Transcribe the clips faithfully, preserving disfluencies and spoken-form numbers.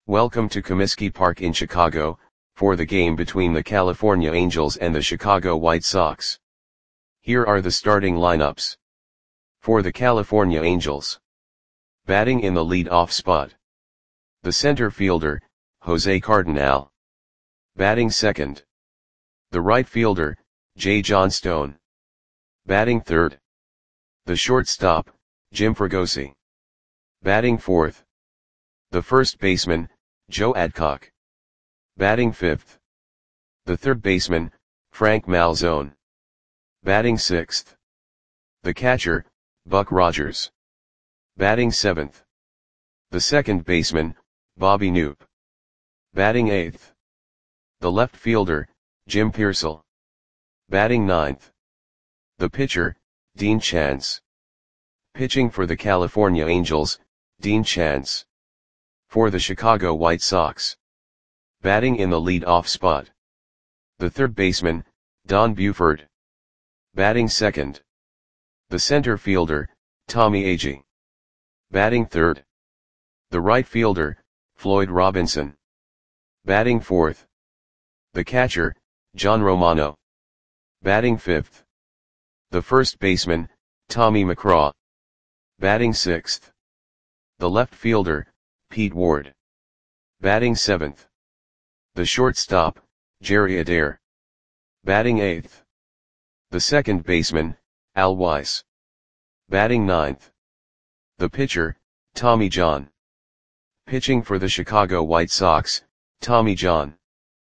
Welcome to Comiskey Park in Chicago, for the game between the California Angels and the Chicago White Sox. Here are the starting lineups. For the California Angels. Batting in the lead-off spot. The center fielder, Jose Cardinal. Batting second. The right fielder, Jay Johnstone. Batting third. The shortstop, Jim Fregosi. Batting fourth. The first baseman, Joe Adcock. Batting fifth. The third baseman, Frank Malzone. Batting sixth. The catcher, Buck Rogers. Batting seventh. The second baseman, Bobby Knoop. Batting eighth. The left fielder, Jim Pearsall. Batting ninth. The pitcher, Dean Chance. Pitching for the California Angels, Dean Chance. For the Chicago White Sox. Batting in the lead-off spot. The third baseman, Don Buford. Batting second. The center fielder, Tommy Agee. Batting third. The right fielder, Floyd Robinson. Batting fourth. The catcher, John Romano. Batting fifth. The first baseman, Tommy McCraw. Batting sixth. The left fielder, Pete Ward. Batting seventh. The shortstop, Jerry Adair. Batting eighth. The second baseman, Al Weiss. Batting ninth. The pitcher, Tommy John. Pitching for the Chicago White Sox, Tommy John.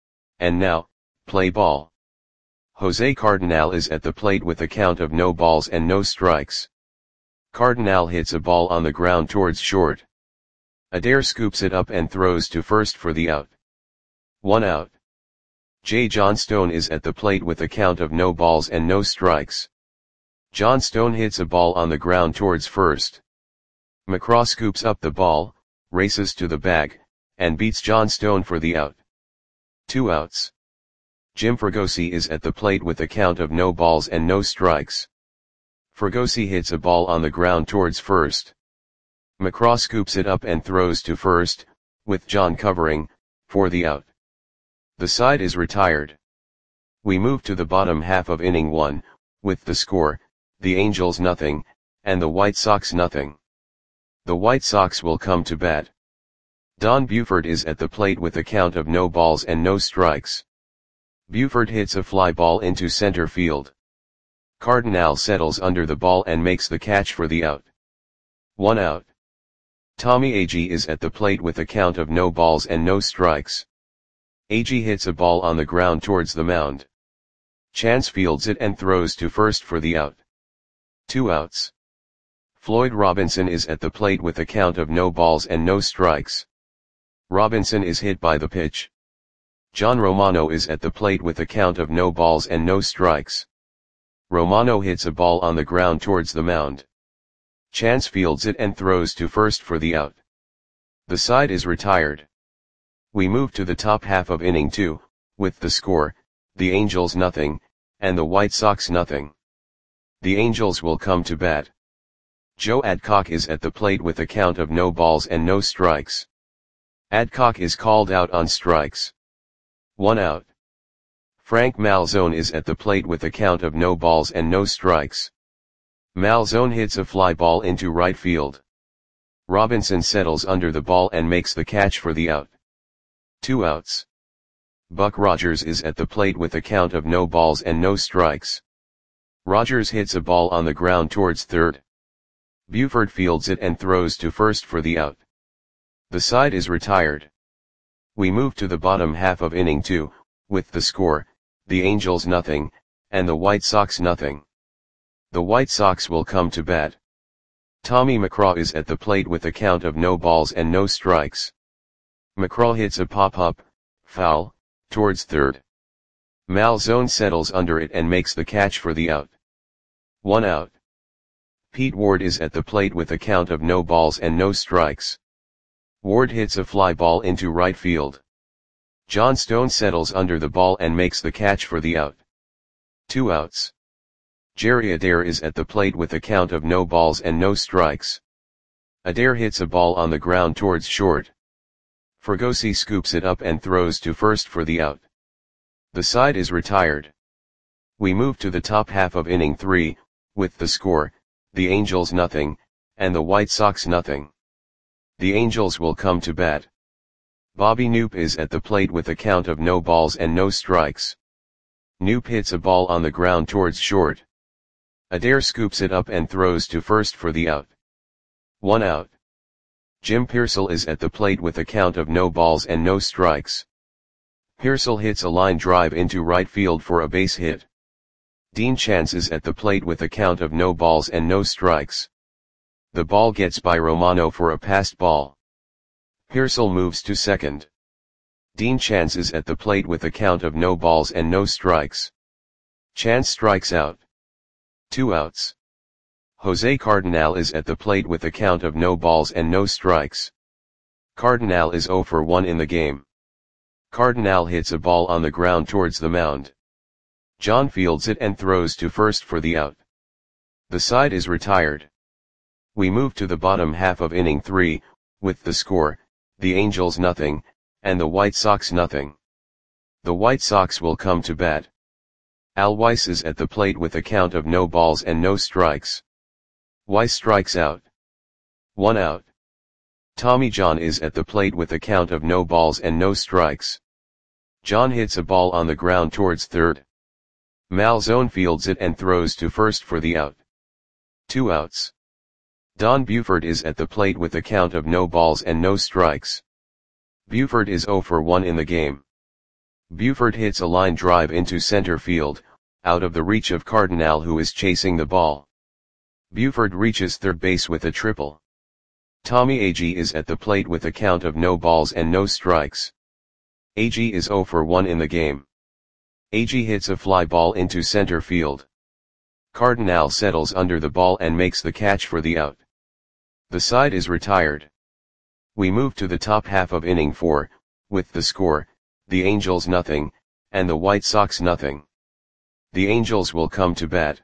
And now, play ball. Jose Cardinal is at the plate with a count of no balls and no strikes. Cardinal hits a ball on the ground towards short. Adair scoops it up and throws to first for the out. One out. Jay Johnstone is at the plate with a count of no balls and no strikes. Johnstone hits a ball on the ground towards first. McCraw scoops up the ball, races to the bag, and beats Johnstone for the out. Two outs. Jim Fregosi is at the plate with a count of no balls and no strikes. Fregosi hits a ball on the ground towards first. McCraw scoops it up and throws to first, with John covering, for the out. The side is retired. We move to the bottom half of inning one, with the score, the Angels nothing, and the White Sox nothing. The White Sox will come to bat. Don Buford is at the plate with a count of no balls and no strikes. Buford hits a fly ball into center field. Cardinal settles under the ball and makes the catch for the out. One out. Tommy Agee is at the plate with a count of no balls and no strikes. Agee hits a ball on the ground towards the mound. Chance fields it and throws to first for the out. Two outs. Floyd Robinson is at the plate with a count of no balls and no strikes. Robinson is hit by the pitch. John Romano is at the plate with a count of no balls and no strikes. Romano hits a ball on the ground towards the mound. Chance fields it and throws to first for the out. The side is retired. We move to the top half of inning two, with the score, the Angels nothing, and the White Sox nothing. The Angels will come to bat. Joe Adcock is at the plate with a count of no balls and no strikes. Adcock is called out on strikes. One out. Frank Malzone is at the plate with a count of no balls and no strikes. Malzone hits a fly ball into right field. Robinson settles under the ball and makes the catch for the out. Two outs. Buck Rogers is at the plate with a count of no balls and no strikes. Rogers hits a ball on the ground towards third. Buford fields it and throws to first for the out. The side is retired. We move to the bottom half of inning two, with the score, the Angels nothing, and the White Sox nothing. The White Sox will come to bat. Tommy McCraw is at the plate with a count of no balls and no strikes. McCraw hits a pop-up, foul, towards third. Malzone settles under it and makes the catch for the out. One out. Pete Ward is at the plate with a count of no balls and no strikes. Ward hits a fly ball into right field. Johnstone settles under the ball and makes the catch for the out. Two outs. Jerry Adair is at the plate with a count of no balls and no strikes. Adair hits a ball on the ground towards short. Fregosi scoops it up and throws to first for the out. The side is retired. We move to the top half of inning three, with the score, the Angels nothing, and the White Sox nothing. The Angels will come to bat. Bobby Knoop is at the plate with a count of no balls and no strikes. Knoop hits a ball on the ground towards short. Adair scoops it up and throws to first for the out. One out. Jim Piersall is at the plate with a count of no balls and no strikes. Piersall hits a line drive into right field for a base hit. Dean Chance is at the plate with a count of no balls and no strikes. The ball gets by Romano for a passed ball. Piersall moves to second. Dean Chance is at the plate with a count of no balls and no strikes. Chance strikes out. Two outs. Jose Cardinal is at the plate with a count of no balls and no strikes. Cardinal is oh for one in the game. Cardinal hits a ball on the ground towards the mound. John fields it and throws to first for the out. The side is retired. We move to the bottom half of inning three, with the score, the Angels nothing, and the White Sox nothing. The White Sox will come to bat. Al Weiss is at the plate with a count of no balls and no strikes. Weiss strikes out. One out. Tommy John is at the plate with a count of no balls and no strikes. John hits a ball on the ground towards third. Malzone fields it and throws to first for the out. Two outs. Don Buford is at the plate with a count of no balls and no strikes. Buford is oh for one in the game. Buford hits a line drive into center field, out of the reach of Cardinal, who is chasing the ball. Buford reaches third base with a triple. Tommy Agee is at the plate with a count of no balls and no strikes. Agee is oh for one in the game. Agee hits a fly ball into center field. Cardinal settles under the ball and makes the catch for the out. The side is retired. We move to the top half of inning four, with the score, the Angels nothing, and the White Sox nothing. The Angels will come to bat.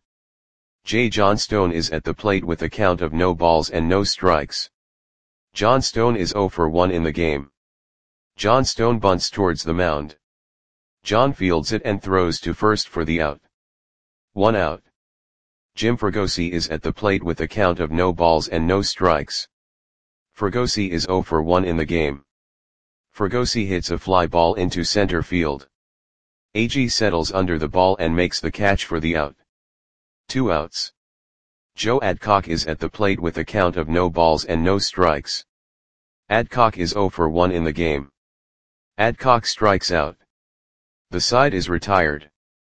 Jay Johnstone is at the plate with a count of no balls and no strikes. Johnstone is oh for one in the game. Johnstone bunts towards the mound. John fields it and throws to first for the out. One out. Jim Fregosi is at the plate with a count of no balls and no strikes. Fregosi is oh for one in the game. Fregosi hits a fly ball into center field. Agee settles under the ball and makes the catch for the out. Two outs. Joe Adcock is at the plate with a count of no balls and no strikes. Adcock is oh for one in the game. Adcock strikes out. The side is retired.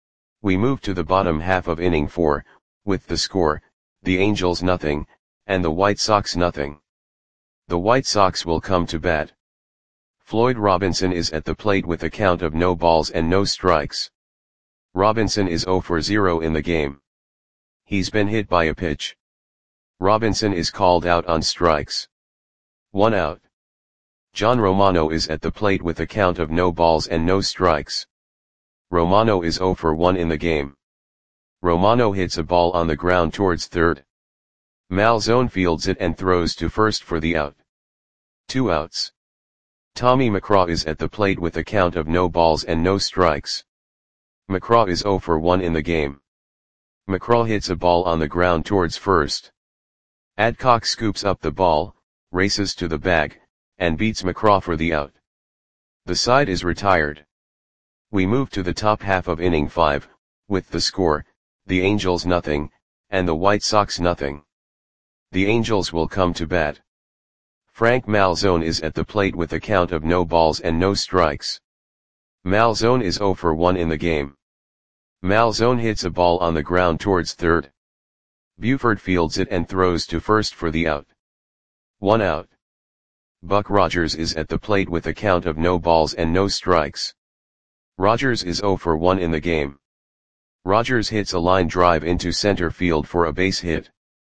We move to the bottom half of inning four, with the score, the Angels nothing, and the White Sox nothing. The White Sox will come to bat. Floyd Robinson is at the plate with a count of no balls and no strikes. Robinson is oh for zero in the game. He's been hit by a pitch. Robinson is called out on strikes. One out. John Romano is at the plate with a count of no balls and no strikes. Romano is oh for one in the game. Romano hits a ball on the ground towards third. Malzone fields it and throws to first for the out. Two outs. Tommy McCraw is at the plate with a count of no balls and no strikes. McCraw is oh for one in the game. McCraw hits a ball on the ground towards first. Adcock scoops up the ball, races to the bag, and beats McCraw for the out. The side is retired. We move to the top half of inning five, with the score, the Angels nothing, and the White Sox nothing. The Angels will come to bat. Frank Malzone is at the plate with a count of no balls and no strikes. Malzone is oh for one in the game. Malzone hits a ball on the ground towards third. Buford fields it and throws to first for the out. One out. Buck Rogers is at the plate with a count of no balls and no strikes. Rogers is oh for one in the game. Rogers hits a line drive into center field for a base hit.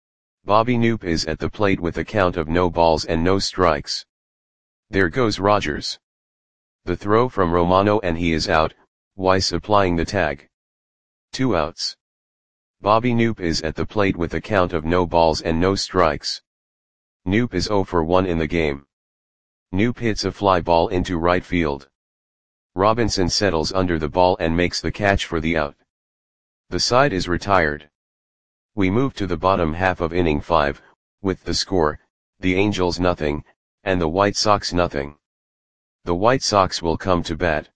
Bobby Knoop is at the plate with a count of no balls and no strikes. There goes Rogers. The throw from Romano and he is out, Weiss applying the tag. Two outs. Bobby Knoop is at the plate with a count of no balls and no strikes. Knoop is oh for one in the game. Knoop hits a fly ball into right field. Robinson settles under the ball and makes the catch for the out. The side is retired. We move to the bottom half of inning five, with the score, the Angels nothing, and the White Sox nothing. The White Sox will come to bat.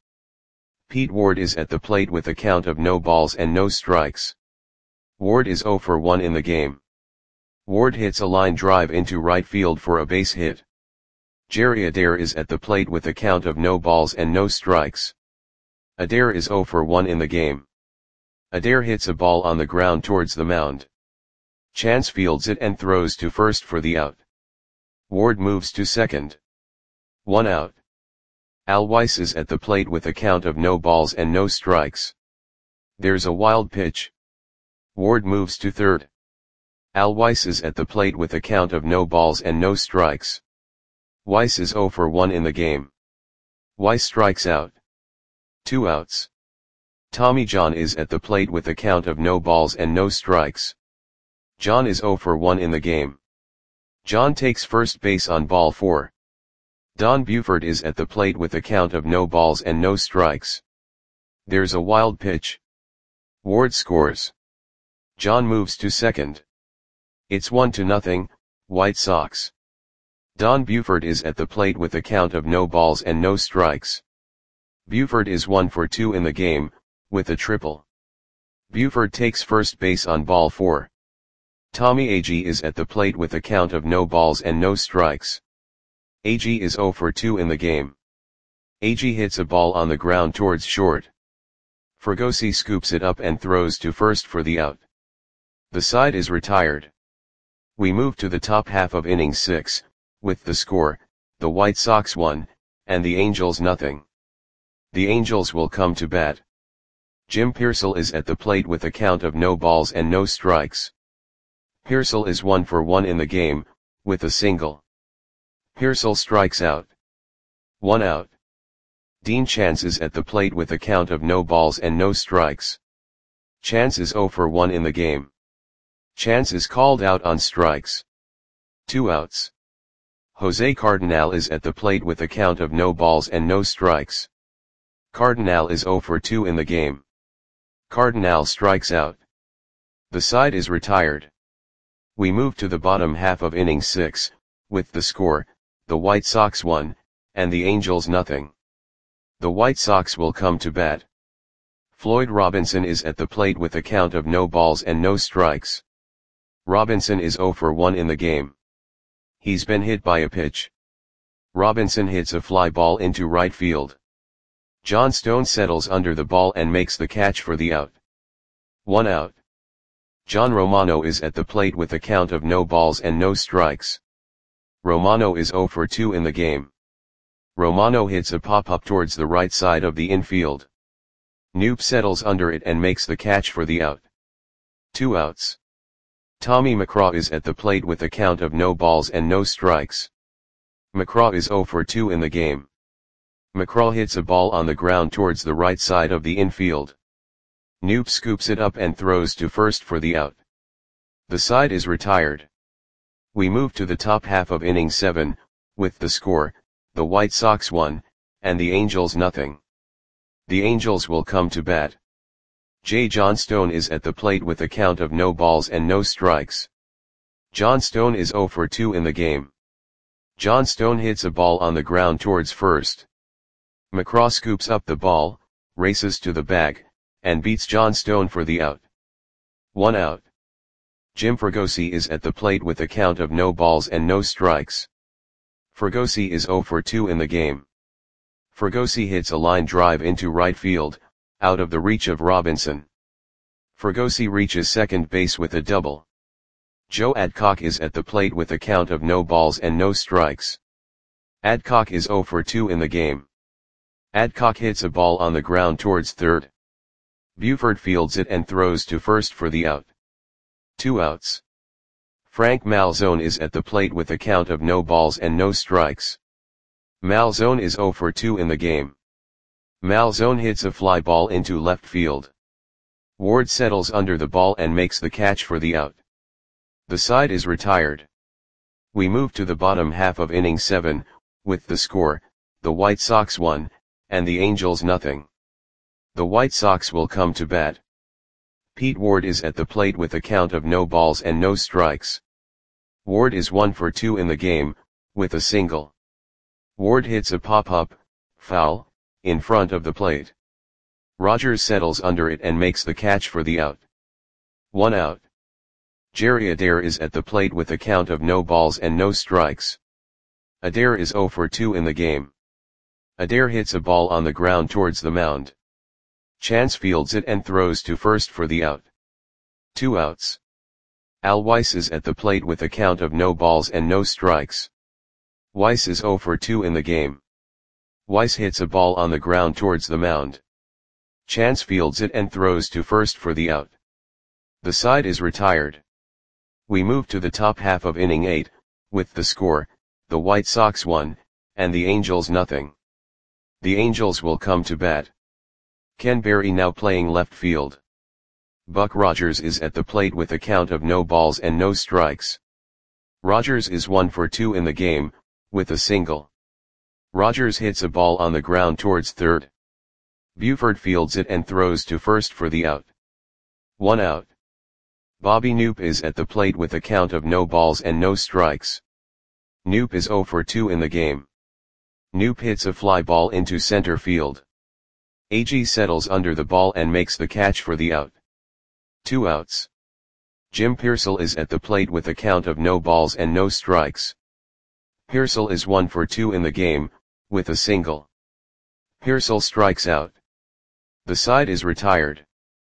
Pete Ward is at the plate with a count of no balls and no strikes. Ward is oh for one in the game. Ward hits a line drive into right field for a base hit. Jerry Adair is at the plate with a count of no balls and no strikes. Adair is oh for one in the game. Adair hits a ball on the ground towards the mound. Chance fields it and throws to first for the out. Ward moves to second. One out. Al Weiss is at the plate with a count of no balls and no strikes. There's a wild pitch. Ward moves to third. Al Weiss is at the plate with a count of no balls and no strikes. Weiss is oh for one in the game. Weiss strikes out. Two outs. Tommy John is at the plate with a count of no balls and no strikes. John is oh for one in the game. John takes first base on ball four. Don Buford is at the plate with a count of no balls and no strikes. There's a wild pitch. Ward scores. John moves to second. It's one to nothing, White Sox. Don Buford is at the plate with a count of no balls and no strikes. Buford is one for two in the game, with a triple. Buford takes first base on ball four. Tommy Agee is at the plate with a count of no balls and no strikes. Agee is oh for two in the game. Agee hits a ball on the ground towards short. Fregosi scoops it up and throws to first for the out. The side is retired. We move to the top half of inning six, with the score, the White Sox one, and the Angels nothing. The Angels will come to bat. Jim Piersall is at the plate with a count of no balls and no strikes. Piersall is one for one in the game, with a single. Piersall strikes out. One out. Dean Chance is at the plate with a count of no balls and no strikes. Chance is oh for one in the game. Chance is called out on strikes. Two outs. Jose Cardinal is at the plate with a count of no balls and no strikes. Cardinal is oh for two in the game. Cardinal strikes out. The side is retired. We move to the bottom half of inning six, with the score, the White Sox one, and the Angels nothing. The White Sox will come to bat. Floyd Robinson is at the plate with a count of no balls and no strikes. Robinson is oh for one in the game. He's been hit by a pitch. Robinson hits a fly ball into right field. John Stone settles under the ball and makes the catch for the out. One out. John Romano is at the plate with a count of no balls and no strikes. Romano is oh for two in the game. Romano hits a pop-up towards the right side of the infield. Knoop settles under it and makes the catch for the out. Two outs. Tommy McCraw is at the plate with a count of no balls and no strikes. McCraw is oh for two in the game. McCraw hits a ball on the ground towards the right side of the infield. Knoop scoops it up and throws to first for the out. The side is retired. We move to the top half of inning seven, with the score, the White Sox one, and the Angels nothing. The Angels will come to bat. J. John Stone is at the plate with a count of no balls and no strikes. John Stone is oh for two in the game. John Stone hits a ball on the ground towards first. McCraw scoops up the ball, races to the bag, and beats John Stone for the out. One out. Jim Fregosi is at the plate with a count of no balls and no strikes. Fregosi is oh for two in the game. Fregosi hits a line drive into right field, out of the reach of Robinson. Fregosi reaches second base with a double. Joe Adcock is at the plate with a count of no balls and no strikes. Adcock is oh for two in the game. Adcock hits a ball on the ground towards third. Buford fields it and throws to first for the out. Two outs. Frank Malzone is at the plate with a count of no balls and no strikes. Malzone is oh for two in the game. Malzone hits a fly ball into left field. Ward settles under the ball and makes the catch for the out. The side is retired. We move to the bottom half of inning seven, with the score, the White Sox one, and the Angels nothing. The White Sox will come to bat. Pete Ward is at the plate with a count of no balls and no strikes. Ward is one for two in the game, with a single. Ward hits a pop-up, foul, in front of the plate. Rogers settles under it and makes the catch for the out. One out. Jerry Adair is at the plate with a count of no balls and no strikes. Adair is zero for two in the game. Adair hits a ball on the ground towards the mound. Chance fields it and throws to first for the out. Two outs. Al Weiss is at the plate with a count of no balls and no strikes. Weiss is zero for two in the game. Weiss hits a ball on the ground towards the mound. Chance fields it and throws to first for the out. The side is retired. We move to the top half of inning eight, with the score, the White Sox one, and the Angels nothing. The Angels will come to bat. Ken Berry now playing left field. Buck Rogers is at the plate with a count of no balls and no strikes. Rogers is one for two in the game, with a single. Rogers hits a ball on the ground towards third. Buford fields it and throws to first for the out. One out. Bobby Knoop is at the plate with a count of no balls and no strikes. Knoop is zero for two in the game. Knoop hits a fly ball into center field. Agee settles under the ball and makes the catch for the out. Two outs. Jim Pearsall is at the plate with a count of no balls and no strikes. Pearsall is one for two in the game, with a single. Pearsall strikes out. The side is retired.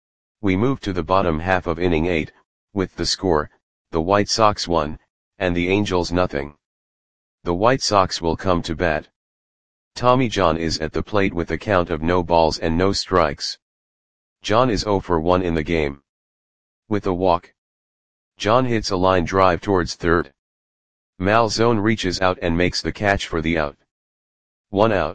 We move to the bottom half of inning eight, with the score, the White Sox one, and the Angels nothing. The White Sox will come to bat. Tommy John is at the plate with a count of no balls and no strikes. John is zero for one in the game. With a walk. John hits a line drive towards third. Malzone reaches out and makes the catch for the out. One out.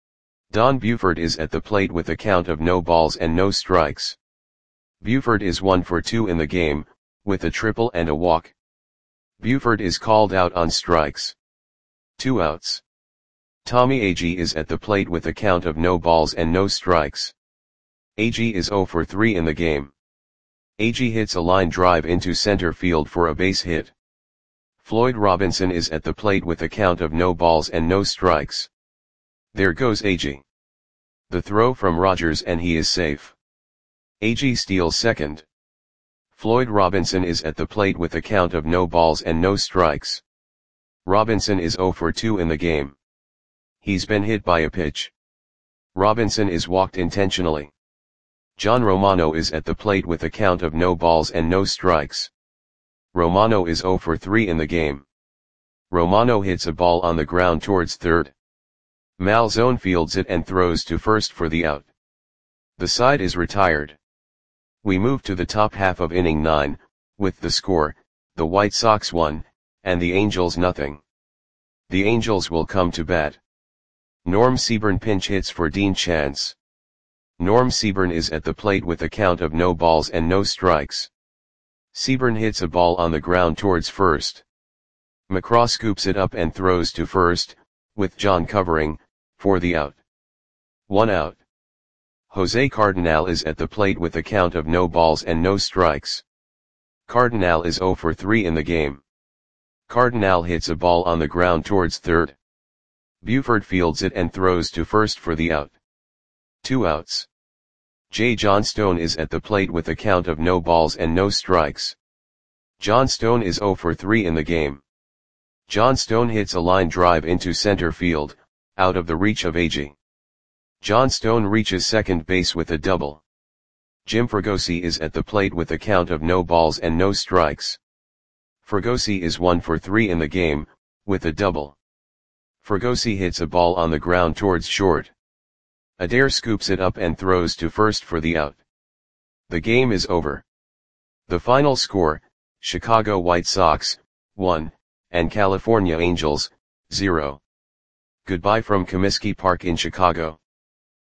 Don Buford is at the plate with a count of no balls and no strikes. Buford is one for two in the game, with a triple and a walk. Buford is called out on strikes. Two outs. Tommy Agee is at the plate with a count of no balls and no strikes. Agee is zero for three in the game. Agee hits a line drive into center field for a base hit. Floyd Robinson is at the plate with a count of no balls and no strikes. There goes Agee. The throw from Rogers and he is safe. Agee steals second. Floyd Robinson is at the plate with a count of no balls and no strikes. Robinson is zero for two in the game. He's been hit by a pitch. Robinson is walked intentionally. John Romano is at the plate with a count of no balls and no strikes. Romano is zero for three in the game. Romano hits a ball on the ground towards third. Malzone fields it and throws to first for the out. The side is retired. We move to the top half of inning nine, with the score, the White Sox one, and the Angels nothing. The Angels will come to bat. Norm Seaburn pinch hits for Dean Chance. Norm Seaburn is at the plate with a count of no balls and no strikes. Seaburn hits a ball on the ground towards first. McCraw scoops it up and throws to first, with John covering, for the out. One out. Jose Cardinal is at the plate with a count of no balls and no strikes. Cardinal is zero for three in the game. Cardinal hits a ball on the ground towards third. Buford fields it and throws to first for the out. Two outs. J. Johnstone is at the plate with a count of no balls and no strikes. Johnstone is zero for three in the game. Johnstone hits a line drive into center field, out of the reach of Agee. Johnstone reaches second base with a double. Jim Fregosi is at the plate with a count of no balls and no strikes. Fregosi is one for three in the game, with a double. Fregosi hits a ball on the ground towards short. Adair scoops it up and throws to first for the out. The game is over. The final score, Chicago White Sox, one, and California Angels, zero. Goodbye from Comiskey Park in Chicago.